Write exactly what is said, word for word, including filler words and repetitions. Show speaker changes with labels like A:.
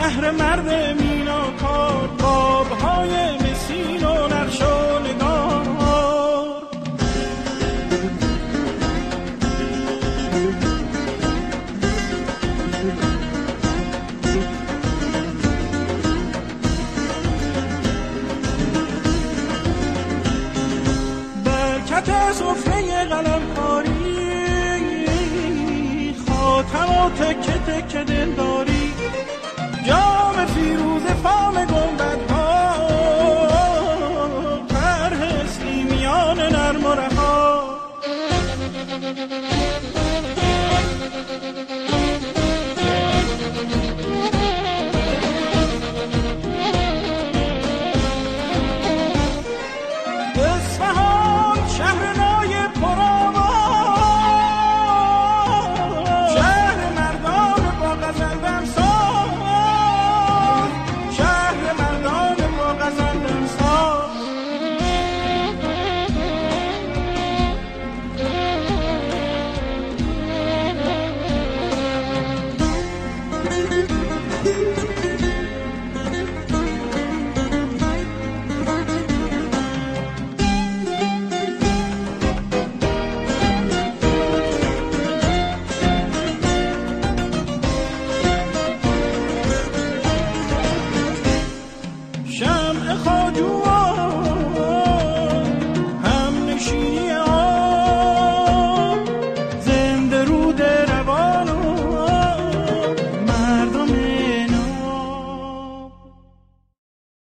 A: شهر مرد میناکار، بابهای مسین و نقش و نگار. برکت سفره قلمکاری، خاتم و تکه تکه دلداری، جام فیروز فام گنبدها، طرح اسلیمیان نرم و رها. اصفهان شهر نای پرآواز، شهر مردان با غزل دمساز، شهر مردان با غزل دمساز. شمع